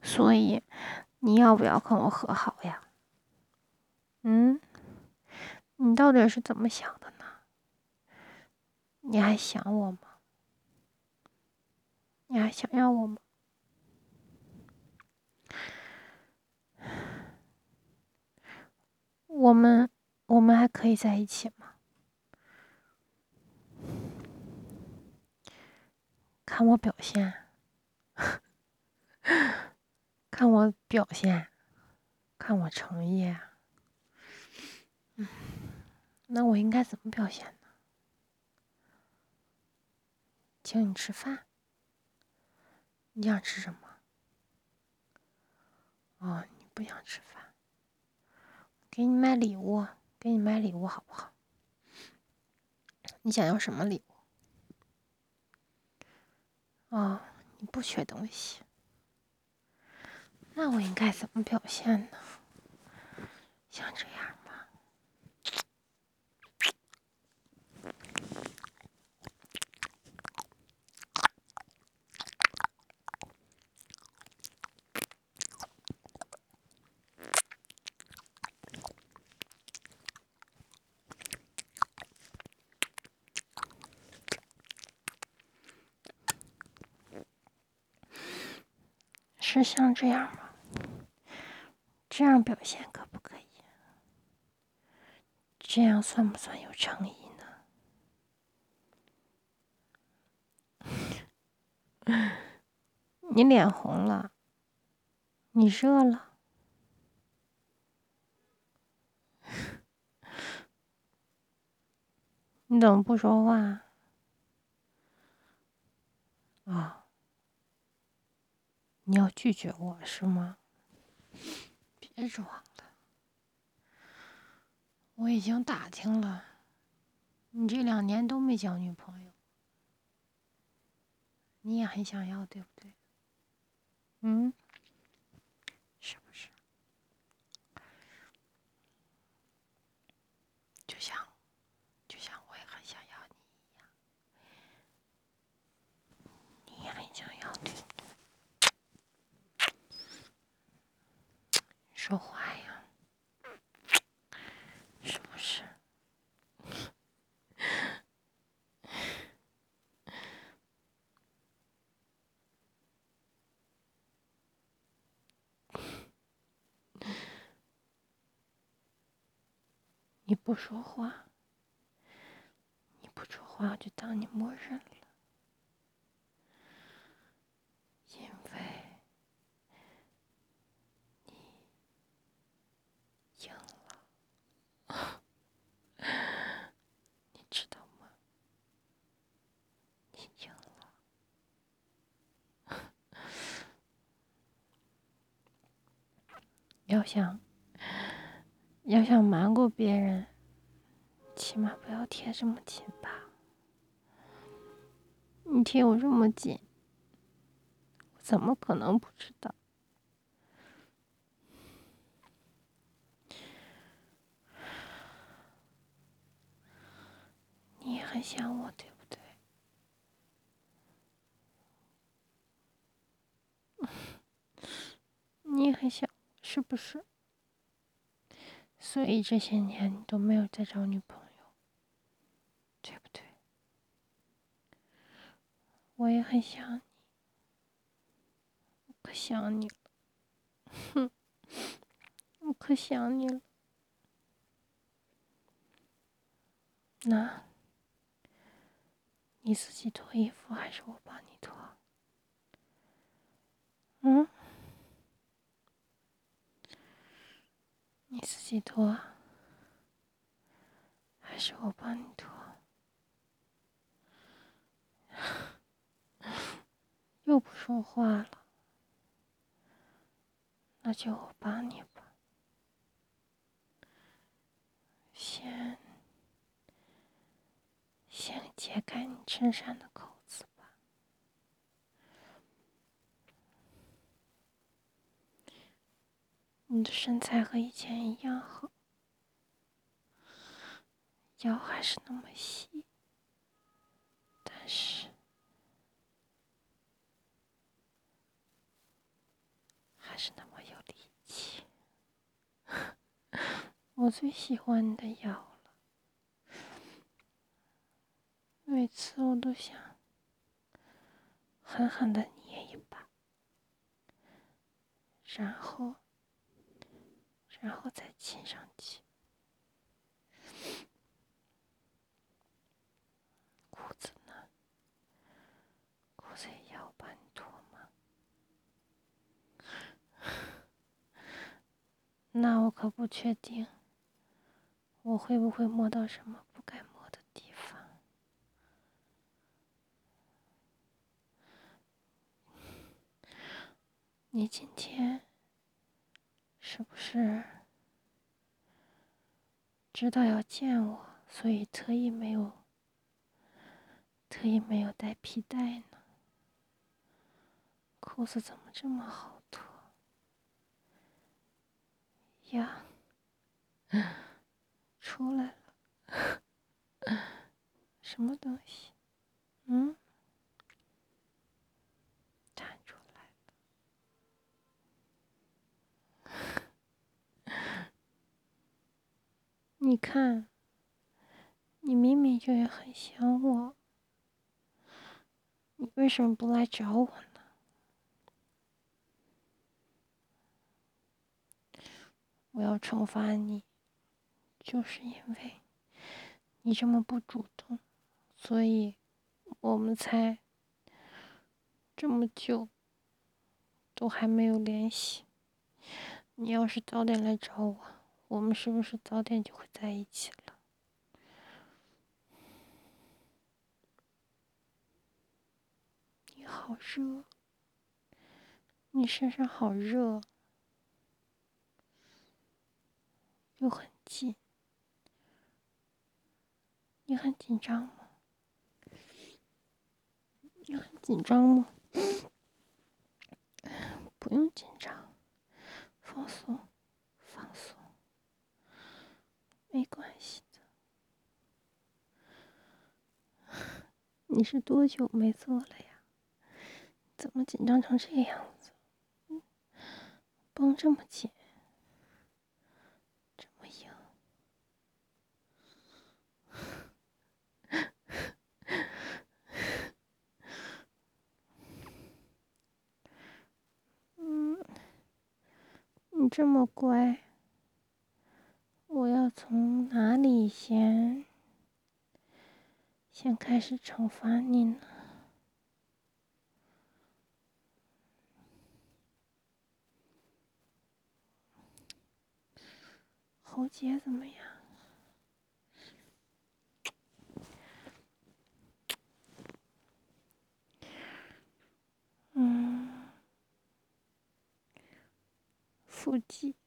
所以你要不要跟我和好呀？你到底是怎么想的呢？你还想我吗？你还想要我吗？我们还可以在一起吗？看我表现，看我表现，看我诚意啊。那我应该怎么表现呢？请你吃饭，你想吃什么？哦，你不想吃饭，给你买礼物，给你买礼物好不好？你想要什么礼物？哦，你不缺东西，那我应该怎么表现呢？像这样吗？是像这样吗？这样表现可不可以？这样算不算有诚意呢？你脸红了，你热了，你怎么不说话？哦，你要拒绝我是吗？别装了，我已经打听了，你这2年都没交女朋友，你也很想要，对不对？是不是？就像我也很想要你一样，你也很想要，对不对？说话呀，是不是？你不说话，我就当你默认了，因为赢了，你知道吗？你赢了。要想瞒过别人，起码不要贴这么紧吧。你贴我这么紧，我怎么可能不知道？你也很想我，对不对？你也很想我，是不是？所以这些年你都没有再找女朋友，对不对？我也很想你，我可想你了，哼，我可想你了。那你自己脱衣服还是我帮你脱？你自己脱还是我帮你脱？又不说话了，那就我帮你吧。先解开你衬衫的口子吧。你的身材和以前一样好，腰还是那么细，但是还是那么有力气。我最喜欢你的腰了，每次我都想狠狠地捏一把，然后再亲上去。裤子呢？裤子也要帮你脱吗？那我可不确定，我会不会摸到什么不该摸的地方。你今天是不是知道要见我，所以特意没有带皮带呢？裤子怎么这么好脱呀？出来了，什么东西？弹出来了。你看，你明明就也很想我，你为什么不来找我呢？我要惩罚你，就是因为你这么不主动，所以我们才这么久都还没有联系。你要是早点来找我，我们是不是早点就会在一起了？你好热，你身上好热，又很近，你很紧张吗？你很紧张吗？不用紧张，放松，放松，没关系的。你是多久没做了呀？怎么紧张成这样子？绷这么紧，这么硬。你这么乖，我要从哪里先开始惩罚你呢？喉结怎么样？腹肌、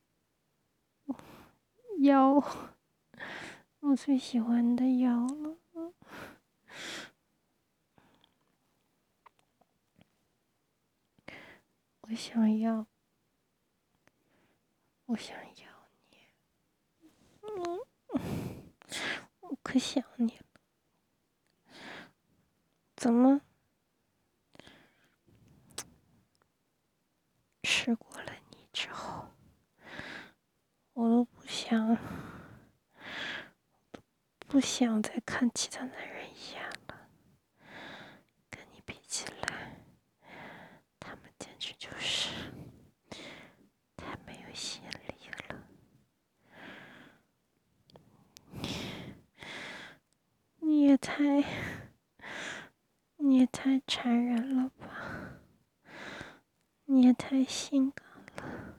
腰，我最喜欢的腰了。我想要你，我可想你了。怎么吃过了你之后，我都不想再看其他男人一眼了。跟你比起来，他们简直就是太没有吸引力了。你也太残忍了吧！你也太性感了。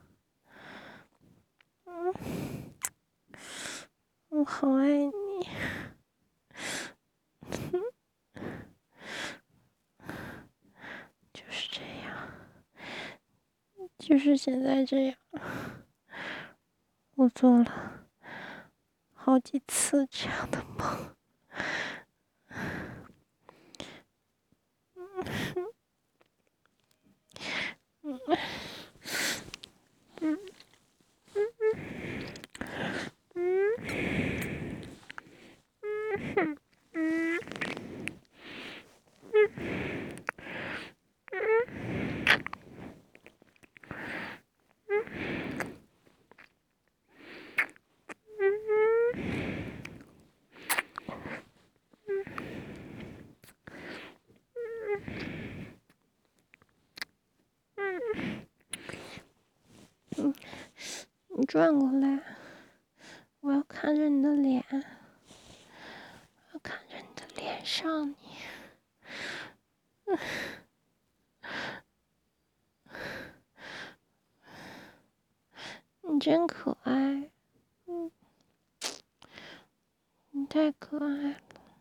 我好爱你。就是这样，就是现在这样。我做了好几次这样的梦。 你转过来，我要看着你的脸，我要看着你的脸上你真可爱，你太可爱了。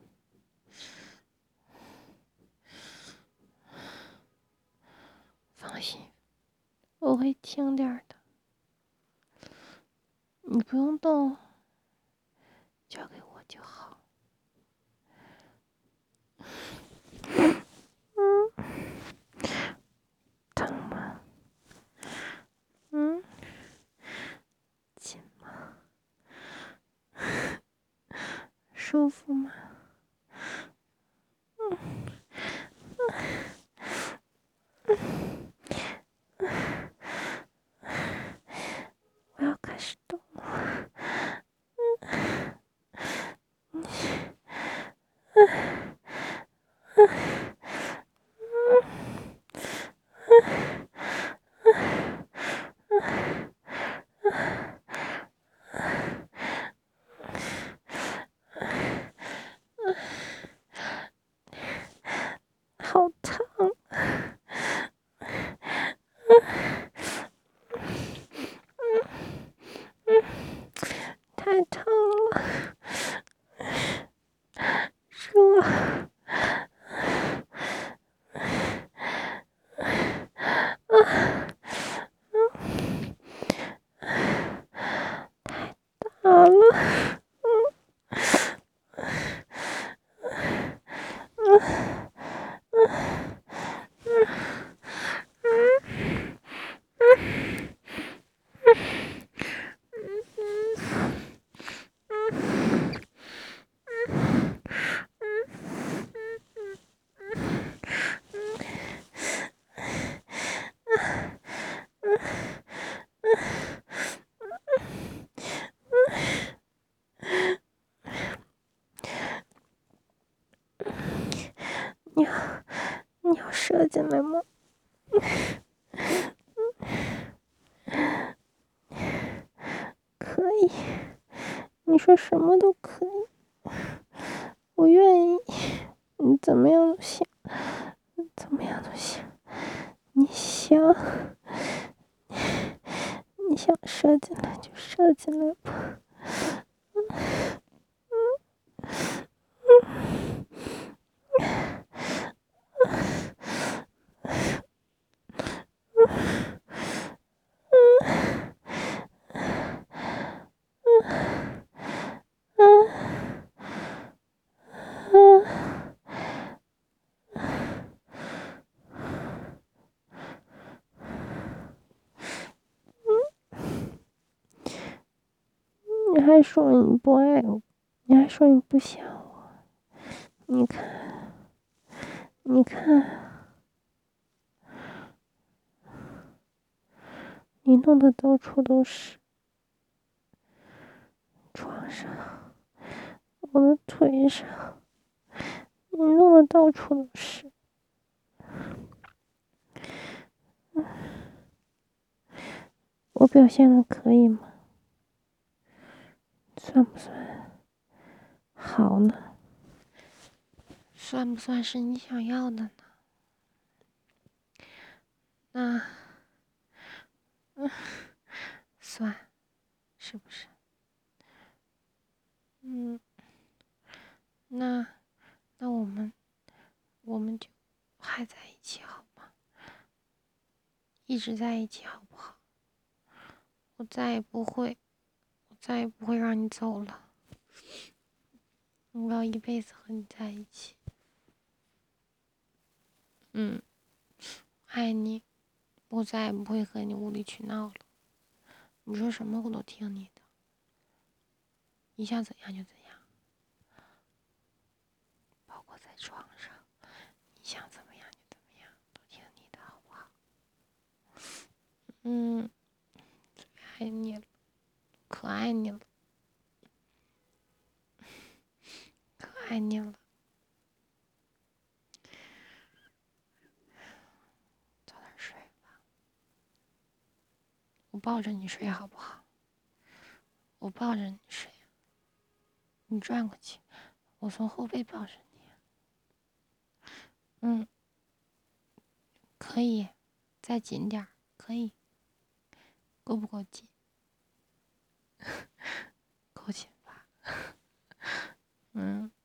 放心，我会轻点的，你不用动，交给我就好。疼吗？紧吗？舒服吗？我要开始动了。好疼，太疼了，热，好了。你要射进来吗？可以，你说什么都可以，我愿意，你怎么样都行，怎么样都行，你想射进来就射进来吧。你还说你不爱我，你还说你不想我，你看，你弄得到处都是，床上，我的腿上，你弄得到处都是。我表现的可以吗？算不算好呢？算不算是你想要的呢？那，算，是不是？那我们就还在一起好吗？一直在一起好不好？我再也不会让你走了。我要一辈子和你在一起。爱你，我再也不会和你无理取闹了。你说什么我都听你的，你想怎样就怎样，包括在床上，你想怎么样就怎么样，都听你的好不好？最爱你了，可爱你了，可爱你了。早点睡吧，我抱着你睡好不好？ 我抱着你睡，你转过去，我从后背抱着你。嗯，可以，再紧点儿，可以，够不够紧？够紧吧？嗯。